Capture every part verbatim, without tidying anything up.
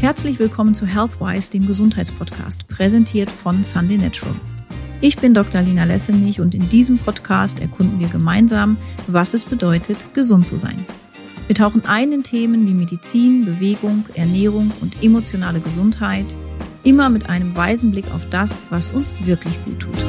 Herzlich willkommen zu Healthwise, dem Gesundheitspodcast, präsentiert von Sunday Natural. Ich bin Doktor Lina Lessenich und in diesem Podcast erkunden wir gemeinsam, was es bedeutet, gesund zu sein. Wir tauchen ein in Themen wie Medizin, Bewegung, Ernährung und emotionale Gesundheit, immer mit einem weisen Blick auf das, was uns wirklich gut tut.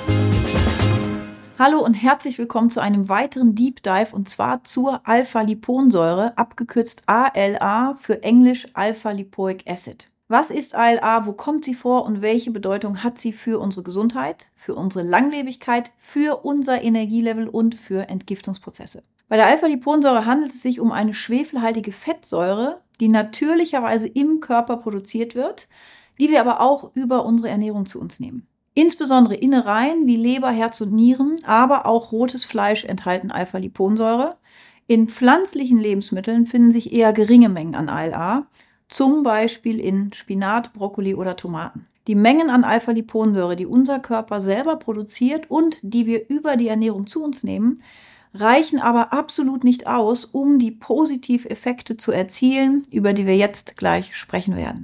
Hallo und herzlich willkommen zu einem weiteren Deep Dive und zwar zur Alpha-Liponsäure, abgekürzt A L A für Englisch Alpha-Lipoic Acid. Was ist A L A, wo kommt sie vor und welche Bedeutung hat sie für unsere Gesundheit, für unsere Langlebigkeit, für unser Energielevel und für Entgiftungsprozesse? Bei der Alpha-Liponsäure handelt es sich um eine schwefelhaltige Fettsäure, die natürlicherweise im Körper produziert wird, die wir aber auch über unsere Ernährung zu uns nehmen. Insbesondere Innereien wie Leber, Herz und Nieren, aber auch rotes Fleisch enthalten Alpha-Liponsäure. In pflanzlichen Lebensmitteln finden sich eher geringe Mengen an A L A, zum Beispiel in Spinat, Brokkoli oder Tomaten. Die Mengen an Alpha-Liponsäure, die unser Körper selber produziert und die wir über die Ernährung zu uns nehmen, reichen aber absolut nicht aus, um die Positiveffekte zu erzielen, über die wir jetzt gleich sprechen werden.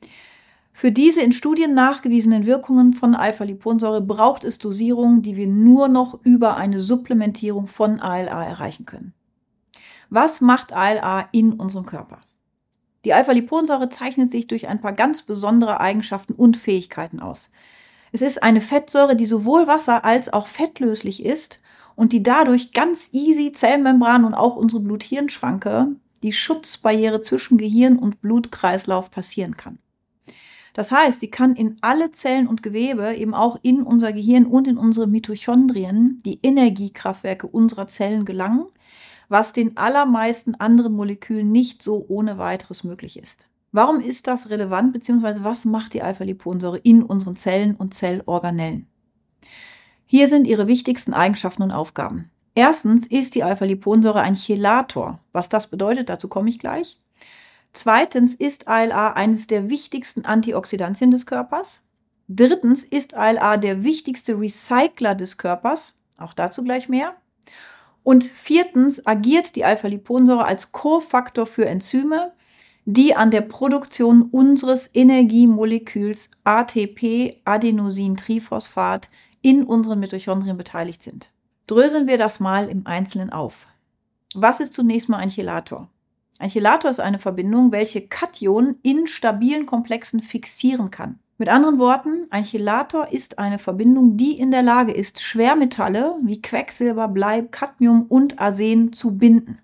Für diese in Studien nachgewiesenen Wirkungen von Alpha-Liponsäure braucht es Dosierungen, die wir nur noch über eine Supplementierung von A L A erreichen können. Was macht A L A in unserem Körper? Die Alpha-Liponsäure zeichnet sich durch ein paar ganz besondere Eigenschaften und Fähigkeiten aus. Es ist eine Fettsäure, die sowohl wasser- als auch fettlöslich ist und die dadurch ganz easy Zellmembran und auch unsere Blut-Hirn-Schranke, die Schutzbarriere zwischen Gehirn und Blutkreislauf, passieren kann. Das heißt, sie kann in alle Zellen und Gewebe, eben auch in unser Gehirn und in unsere Mitochondrien, die Energiekraftwerke unserer Zellen, gelangen, was den allermeisten anderen Molekülen nicht so ohne weiteres möglich ist. Warum ist das relevant, beziehungsweise was macht die Alpha-Liponsäure in unseren Zellen und Zellorganellen? Hier sind ihre wichtigsten Eigenschaften und Aufgaben. Erstens ist die Alpha-Liponsäure ein Chelator. Was das bedeutet, dazu komme ich gleich. Zweitens ist A L A eines der wichtigsten Antioxidantien des Körpers. Drittens ist A L A der wichtigste Recycler des Körpers. Auch dazu gleich mehr. Und viertens agiert die Alpha-Liponsäure als Kofaktor für Enzyme, die an der Produktion unseres Energiemoleküls A T P, Adenosintriphosphat, in unseren Mitochondrien beteiligt sind. Dröseln wir das mal im Einzelnen auf. Was ist zunächst mal ein Chelator? Ein Chelator ist eine Verbindung, welche Kationen in stabilen Komplexen fixieren kann. Mit anderen Worten, ein Chelator ist eine Verbindung, die in der Lage ist, Schwermetalle wie Quecksilber, Blei, Cadmium und Arsen zu binden.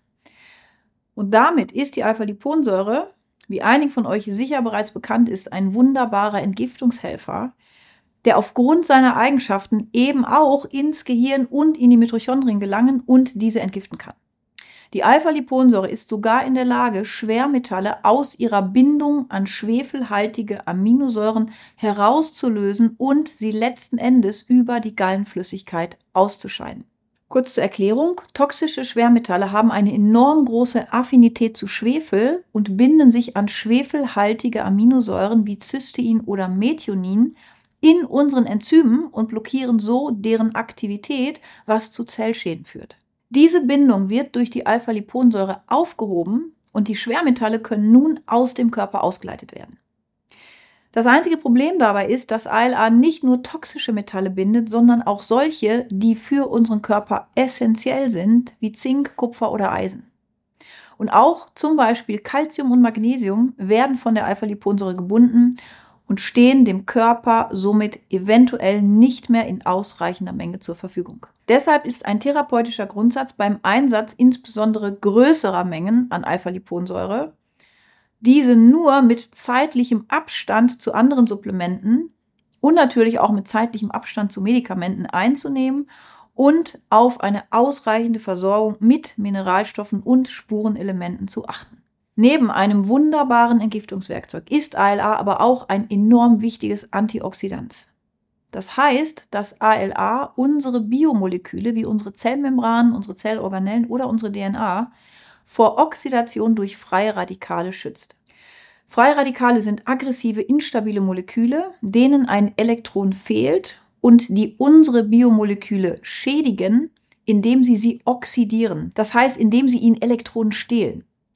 Und damit ist die Alpha-Liponsäure, wie einigen von euch sicher bereits bekannt ist, ein wunderbarer Entgiftungshelfer, der aufgrund seiner Eigenschaften eben auch ins Gehirn und in die Mitochondrien gelangen und diese entgiften kann. Die Alpha-Liponsäure ist sogar in der Lage, Schwermetalle aus ihrer Bindung an schwefelhaltige Aminosäuren herauszulösen und sie letzten Endes über die Gallenflüssigkeit auszuscheiden. Kurz zur Erklärung: Toxische Schwermetalle haben eine enorm große Affinität zu Schwefel und binden sich an schwefelhaltige Aminosäuren wie Cystein oder Methionin in unseren Enzymen und blockieren so deren Aktivität, was zu Zellschäden führt. Diese Bindung wird durch die Alpha-Liponsäure aufgehoben und die Schwermetalle können nun aus dem Körper ausgeleitet werden. Das einzige Problem dabei ist, dass A L A nicht nur toxische Metalle bindet, sondern auch solche, die für unseren Körper essentiell sind, wie Zink, Kupfer oder Eisen. Und auch zum Beispiel Calcium und Magnesium werden von der Alpha-Liponsäure gebunden und stehen dem Körper somit eventuell nicht mehr in ausreichender Menge zur Verfügung. Deshalb ist ein therapeutischer Grundsatz beim Einsatz insbesondere größerer Mengen an Alpha-Liponsäure, diese nur mit zeitlichem Abstand zu anderen Supplementen und natürlich auch mit zeitlichem Abstand zu Medikamenten einzunehmen und auf eine ausreichende Versorgung mit Mineralstoffen und Spurenelementen zu achten. Neben einem wunderbaren Entgiftungswerkzeug ist A L A aber auch ein enorm wichtiges Antioxidant. Das heißt, dass A L A unsere Biomoleküle wie unsere Zellmembranen, unsere Zellorganellen oder unsere D N A vor Oxidation durch freie Radikale schützt. Freie Radikale sind aggressive, instabile Moleküle, denen ein Elektron fehlt und die unsere Biomoleküle schädigen, indem sie sie oxidieren. Das heißt, indem sie ihnen Elektronen stehlen.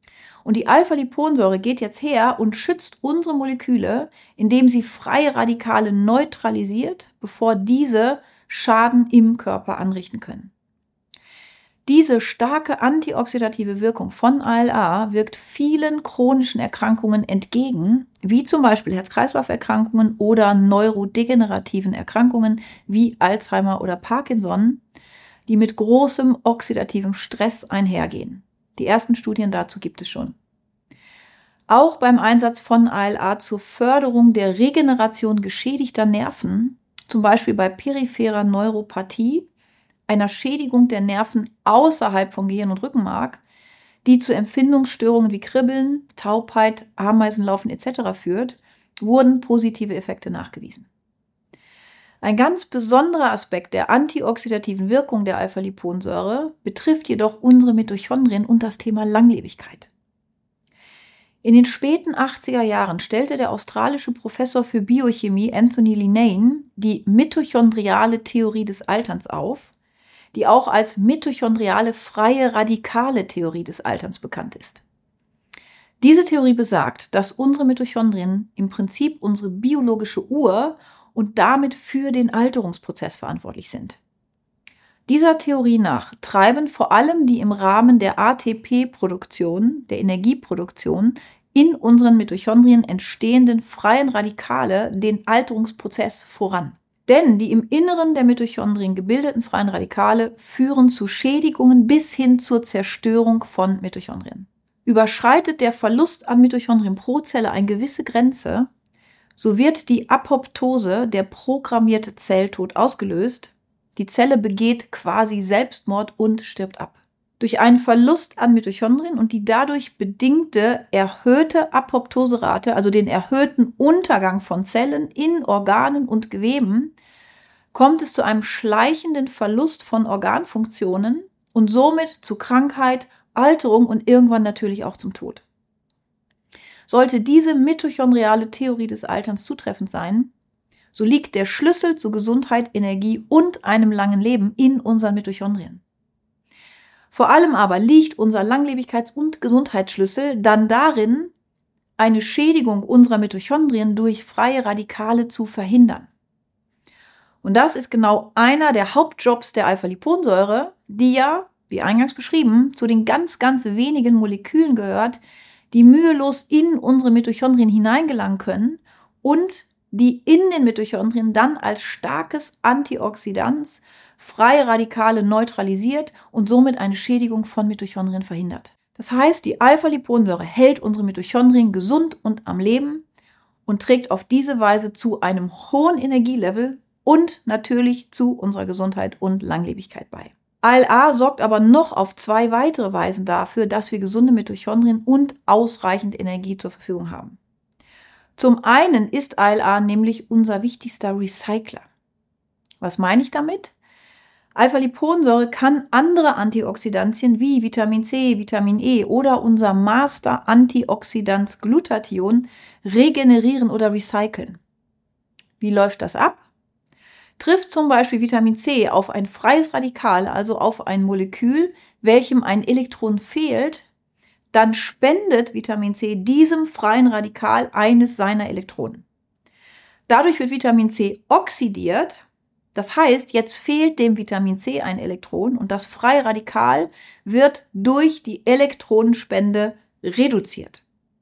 Und die Alpha-Liponsäure geht jetzt her und schützt unsere Moleküle, indem sie freie Radikale neutralisiert, bevor diese Schaden im Körper anrichten können. Diese starke antioxidative Wirkung von A L A wirkt vielen chronischen Erkrankungen entgegen, wie zum Beispiel Herz-Kreislauf-Erkrankungen oder neurodegenerativen Erkrankungen wie Alzheimer oder Parkinson, die mit großem oxidativem Stress einhergehen. Die ersten Studien dazu gibt es schon. Auch beim Einsatz von A L A zur Förderung der Regeneration geschädigter Nerven, zum Beispiel bei peripherer Neuropathie, einer Schädigung der Nerven außerhalb von Gehirn und Rückenmark, die zu Empfindungsstörungen wie Kribbeln, Taubheit, Ameisenlaufen et cetera führt, wurden positive Effekte nachgewiesen. Ein ganz besonderer Aspekt der antioxidativen Wirkung der Alpha-Liponsäure betrifft jedoch unsere Mitochondrien und das Thema Langlebigkeit. In den späten achtziger Jahren stellte der australische Professor für Biochemie Anthony Linnane die mitochondriale Theorie des Alterns auf, die auch als mitochondriale freie radikale Theorie des Alterns bekannt ist. Diese Theorie besagt, dass unsere Mitochondrien im Prinzip unsere biologische Uhr und damit für den Alterungsprozess verantwortlich sind. Dieser Theorie nach treiben vor allem die im Rahmen der A T P-Produktion, der Energieproduktion, in unseren Mitochondrien entstehenden freien Radikale den Alterungsprozess voran. Denn die im Inneren der Mitochondrien gebildeten freien Radikale führen zu Schädigungen bis hin zur Zerstörung von Mitochondrien. Überschreitet der Verlust an Mitochondrien pro Zelle eine gewisse Grenze, so wird die Apoptose, der programmierte Zelltod, ausgelöst. Die Zelle begeht quasi Selbstmord und stirbt ab. Durch einen Verlust an Mitochondrien und die dadurch bedingte erhöhte Apoptoserate, also den erhöhten Untergang von Zellen in Organen und Geweben, kommt es zu einem schleichenden Verlust von Organfunktionen und somit zu Krankheit, Alterung und irgendwann natürlich auch zum Tod. Sollte diese mitochondriale Theorie des Alterns zutreffend sein, so liegt der Schlüssel zu Gesundheit, Energie und einem langen Leben in unseren Mitochondrien. Vor allem aber liegt unser Langlebigkeits- und Gesundheitsschlüssel dann darin, eine Schädigung unserer Mitochondrien durch freie Radikale zu verhindern. Und das ist genau einer der Hauptjobs der Alpha-Liponsäure, die ja, wie eingangs beschrieben, zu den ganz, ganz wenigen Molekülen gehört, die mühelos in unsere Mitochondrien hineingelangen können und die in den Mitochondrien dann als starkes Antioxidans freie Radikale neutralisiert und somit eine Schädigung von Mitochondrien verhindert. Das heißt, die Alpha-Liponsäure hält unsere Mitochondrien gesund und am Leben und trägt auf diese Weise zu einem hohen Energielevel und natürlich zu unserer Gesundheit und Langlebigkeit bei. A L A sorgt aber noch auf zwei weitere Weisen dafür, dass wir gesunde Mitochondrien und ausreichend Energie zur Verfügung haben. Zum einen ist A L A nämlich unser wichtigster Recycler. Was meine ich damit? Alpha-Liponsäure kann andere Antioxidantien wie Vitamin C, Vitamin E oder unser Master-Antioxidans Glutathion regenerieren oder recyceln. Wie läuft das ab? Trifft zum Beispiel Vitamin C auf ein freies Radikal, also auf ein Molekül, welchem ein Elektron fehlt, dann spendet Vitamin C diesem freien Radikal eines seiner Elektronen. Dadurch wird Vitamin C oxidiert, das heißt, jetzt fehlt dem Vitamin C ein Elektron und das freie Radikal wird durch die Elektronenspende reduziert.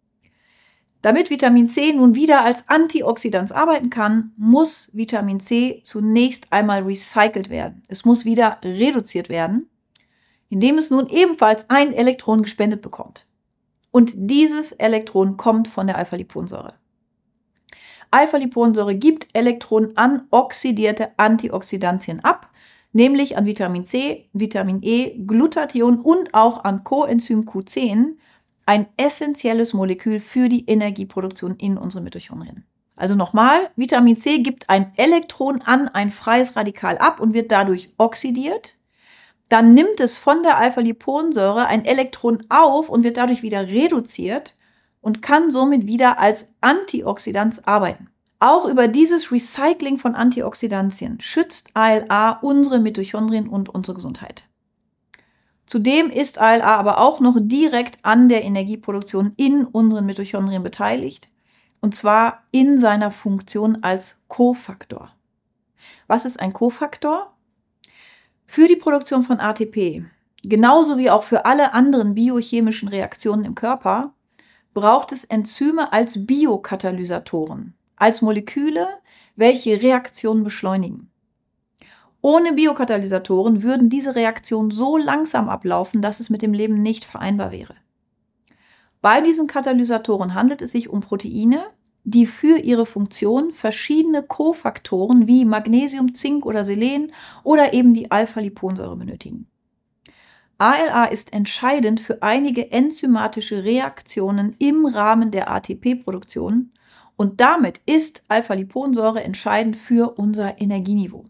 Damit Vitamin C nun wieder als Antioxidans arbeiten kann, muss Vitamin C zunächst einmal recycelt werden. Es muss wieder reduziert werden, indem es nun ebenfalls ein Elektron gespendet bekommt. Und dieses Elektron kommt von der Alpha-Liponsäure. Alpha-Liponsäure gibt Elektronen an oxidierte Antioxidantien ab, nämlich an Vitamin C, Vitamin E, Glutathion und auch an Coenzym Q zehn, ein essentielles Molekül für die Energieproduktion in unseren Mitochondrien. Also nochmal, Vitamin C gibt ein Elektron an ein freies Radikal ab und wird dadurch oxidiert. Dann nimmt es von der Alpha-Liponsäure ein Elektron auf und wird dadurch wieder reduziert und kann somit wieder als Antioxidans arbeiten. Auch über dieses Recycling von Antioxidantien schützt A L A unsere Mitochondrien und unsere Gesundheit. Zudem ist A L A aber auch noch direkt an der Energieproduktion in unseren Mitochondrien beteiligt, und zwar in seiner Funktion als Kofaktor. Was ist ein Kofaktor? Für die Produktion von A T P, genauso wie auch für alle anderen biochemischen Reaktionen im Körper, braucht es Enzyme als Biokatalysatoren, als Moleküle, welche Reaktionen beschleunigen. Ohne Biokatalysatoren würden diese Reaktionen so langsam ablaufen, dass es mit dem Leben nicht vereinbar wäre. Bei diesen Katalysatoren handelt es sich um Proteine, die für ihre Funktion verschiedene Kofaktoren wie Magnesium, Zink oder Selen oder eben die Alpha-Liponsäure benötigen. A L A ist entscheidend für einige enzymatische Reaktionen im Rahmen der A T P-Produktion und damit ist Alpha-Liponsäure entscheidend für unser Energieniveau.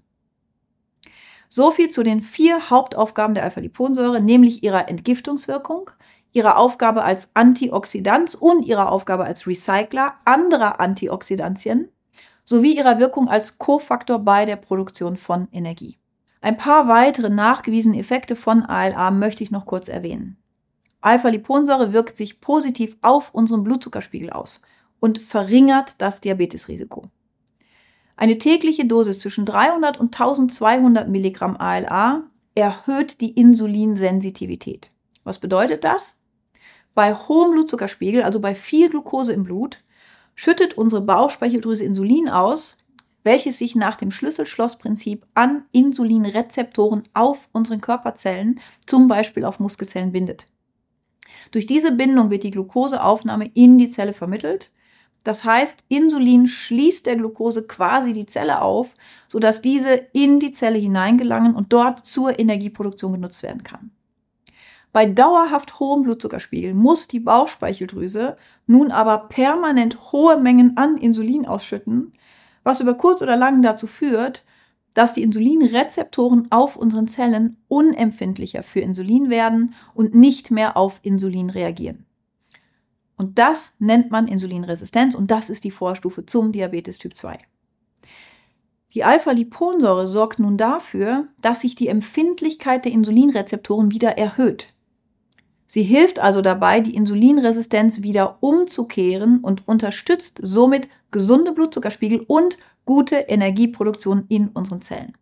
So viel zu den vier Hauptaufgaben der Alpha-Liponsäure, nämlich ihrer Entgiftungswirkung, ihrer Aufgabe als Antioxidant und ihrer Aufgabe als Recycler anderer Antioxidantien sowie ihrer Wirkung als Kofaktor bei der Produktion von Energie. Ein paar weitere nachgewiesene Effekte von A L A möchte ich noch kurz erwähnen. Alpha-Liponsäure wirkt sich positiv auf unseren Blutzuckerspiegel aus und verringert das Diabetesrisiko. Eine tägliche Dosis zwischen dreihundert und eintausendzweihundert Milligramm A L A erhöht die Insulinsensitivität. Was bedeutet das? Bei hohem Blutzuckerspiegel, also bei viel Glucose im Blut, schüttet unsere Bauchspeicheldrüse Insulin aus, welches sich nach dem Schlüssel-Schloss-Prinzip an Insulinrezeptoren auf unseren Körperzellen, zum Beispiel auf Muskelzellen, bindet. Durch diese Bindung wird die Glukoseaufnahme in die Zelle vermittelt. Das heißt, Insulin schließt der Glucose quasi die Zelle auf, sodass diese in die Zelle hineingelangen und dort zur Energieproduktion genutzt werden kann. Bei dauerhaft hohem Blutzuckerspiegel muss die Bauchspeicheldrüse nun aber permanent hohe Mengen an Insulin ausschütten, was über kurz oder lang dazu führt, dass die Insulinrezeptoren auf unseren Zellen unempfindlicher für Insulin werden und nicht mehr auf Insulin reagieren. Und das nennt man Insulinresistenz und das ist die Vorstufe zum Diabetes Typ zwei. Die Alpha-Liponsäure sorgt nun dafür, dass sich die Empfindlichkeit der Insulinrezeptoren wieder erhöht. Sie hilft also dabei, die Insulinresistenz wieder umzukehren und unterstützt somit gesunde Blutzuckerspiegel und gute Energieproduktion in unseren Zellen.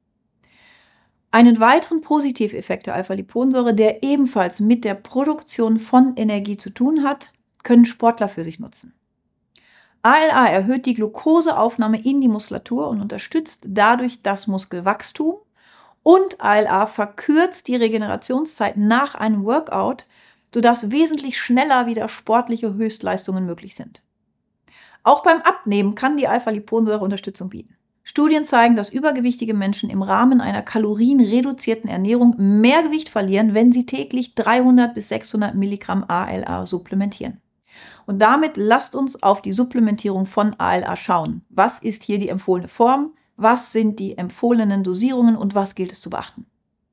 Einen weiteren Positiveffekt der Alpha-Liponsäure, der ebenfalls mit der Produktion von Energie zu tun hat, können Sportler für sich nutzen. A L A erhöht die Glukoseaufnahme in die Muskulatur und unterstützt dadurch das Muskelwachstum. Und A L A verkürzt die Regenerationszeit nach einem Workout, sodass wesentlich schneller wieder sportliche Höchstleistungen möglich sind. Auch beim Abnehmen kann die Alpha-Liponsäure Unterstützung bieten. Studien zeigen, dass übergewichtige Menschen im Rahmen einer kalorienreduzierten Ernährung mehr Gewicht verlieren, wenn sie täglich dreihundert bis sechshundert Milligramm A L A supplementieren. Und damit lasst uns auf die Supplementierung von A L A schauen. Was ist hier die empfohlene Form? Was sind die empfohlenen Dosierungen und was gilt es zu beachten?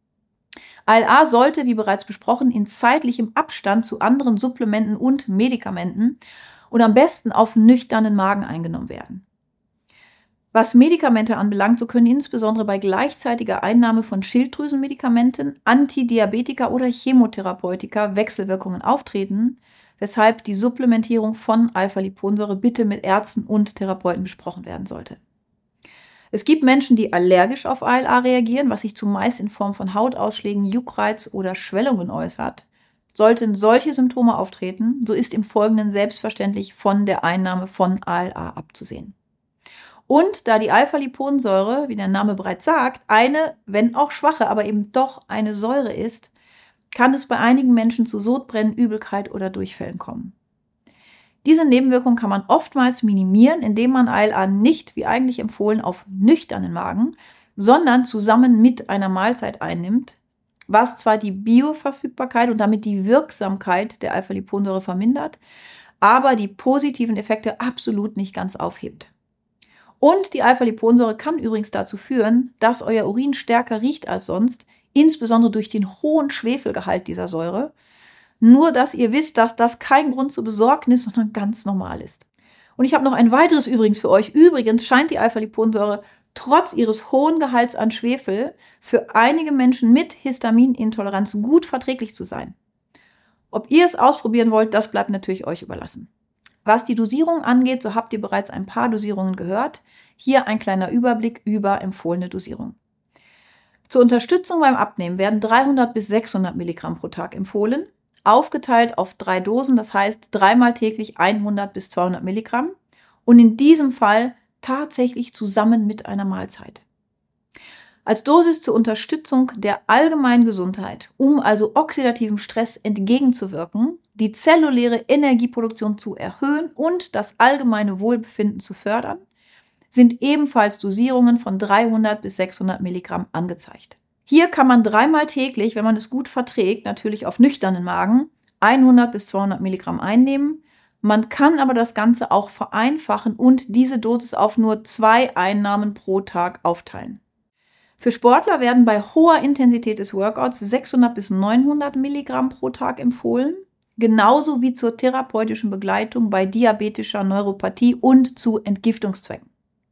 A L A sollte, wie bereits besprochen, in zeitlichem Abstand zu anderen Supplementen und Medikamenten und am besten auf nüchternen Magen eingenommen werden. Was Medikamente anbelangt, so können insbesondere bei gleichzeitiger Einnahme von Schilddrüsenmedikamenten, Antidiabetika oder Chemotherapeutika Wechselwirkungen auftreten, weshalb die Supplementierung von Alpha-Liponsäure bitte mit Ärzten und Therapeuten besprochen werden sollte. Es gibt Menschen, die allergisch auf A L A reagieren, was sich zumeist in Form von Hautausschlägen, Juckreiz oder Schwellungen äußert. Sollten solche Symptome auftreten, so ist im Folgenden selbstverständlich von der Einnahme von A L A abzusehen. Und da die Alpha-Liponsäure, wie der Name bereits sagt, eine, wenn auch schwache, aber eben doch eine Säure ist, kann es bei einigen Menschen zu Sodbrennen, Übelkeit oder Durchfällen kommen. Diese Nebenwirkung kann man oftmals minimieren, indem man A L A nicht, wie eigentlich empfohlen, auf nüchternen Magen, sondern zusammen mit einer Mahlzeit einnimmt, was zwar die Bioverfügbarkeit und damit die Wirksamkeit der Alpha-Liponsäure vermindert, aber die positiven Effekte absolut nicht ganz aufhebt. Und die Alpha-Liponsäure kann übrigens dazu führen, dass euer Urin stärker riecht als sonst, insbesondere durch den hohen Schwefelgehalt dieser Säure. Nur, dass ihr wisst, dass das kein Grund zur Besorgnis, sondern ganz normal ist. Und ich habe noch ein weiteres übrigens für euch. Übrigens scheint die Alpha-Liponsäure trotz ihres hohen Gehalts an Schwefel für einige Menschen mit Histaminintoleranz gut verträglich zu sein. Ob ihr es ausprobieren wollt, das bleibt natürlich euch überlassen. Was die Dosierung angeht, so habt ihr bereits ein paar Dosierungen gehört. Hier ein kleiner Überblick über empfohlene Dosierung. Zur Unterstützung beim Abnehmen werden dreihundert bis sechshundert Milligramm pro Tag empfohlen, aufgeteilt auf drei Dosen, das heißt dreimal täglich hundert bis zweihundert Milligramm und in diesem Fall tatsächlich zusammen mit einer Mahlzeit. Als Dosis zur Unterstützung der allgemeinen Gesundheit, um also oxidativem Stress entgegenzuwirken, die zelluläre Energieproduktion zu erhöhen und das allgemeine Wohlbefinden zu fördern, sind ebenfalls Dosierungen von dreihundert bis sechshundert Milligramm angezeigt. Hier kann man dreimal täglich, wenn man es gut verträgt, natürlich auf nüchternen Magen, hundert bis zweihundert Milligramm einnehmen. Man kann aber das Ganze auch vereinfachen und diese Dosis auf nur zwei Einnahmen pro Tag aufteilen. Für Sportler werden bei hoher Intensität des Workouts sechshundert bis neunhundert Milligramm pro Tag empfohlen, genauso wie zur therapeutischen Begleitung bei diabetischer Neuropathie und zu Entgiftungszwecken.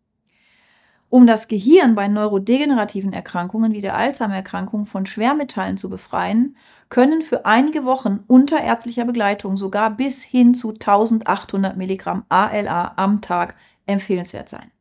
Um das Gehirn bei neurodegenerativen Erkrankungen wie der Alzheimer-Erkrankung von Schwermetallen zu befreien, können für einige Wochen unter ärztlicher Begleitung sogar bis hin zu eintausendachthundert Milligramm A L A am Tag empfehlenswert sein.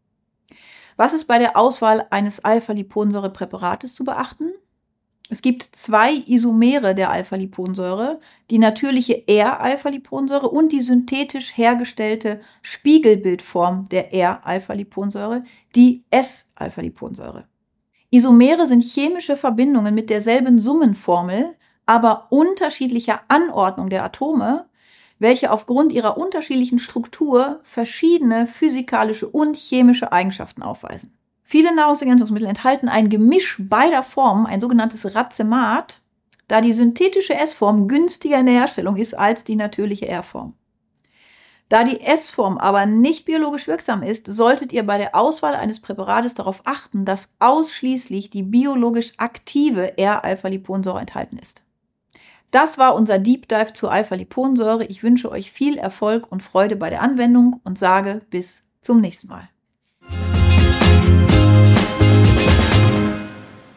Was ist bei der Auswahl eines Alpha-Liponsäure-Präparates zu beachten? Es gibt zwei Isomere der Alpha-Liponsäure, die natürliche R-Alpha-Liponsäure und die synthetisch hergestellte Spiegelbildform der R-Alpha-Liponsäure, die S-Alpha-Liponsäure. Isomere sind chemische Verbindungen mit derselben Summenformel, aber unterschiedlicher Anordnung der Atome, welche aufgrund ihrer unterschiedlichen Struktur verschiedene physikalische und chemische Eigenschaften aufweisen. Viele Nahrungsergänzungsmittel enthalten ein Gemisch beider Formen, ein sogenanntes Racemat, da die synthetische S-Form günstiger in der Herstellung ist als die natürliche R-Form. Da die S-Form aber nicht biologisch wirksam ist, solltet ihr bei der Auswahl eines Präparates darauf achten, dass ausschließlich die biologisch aktive R-Alpha-Liponsäure enthalten ist. Das war unser Deep Dive zur Alpha-Liponsäure. Ich wünsche euch viel Erfolg und Freude bei der Anwendung und sage bis zum nächsten Mal.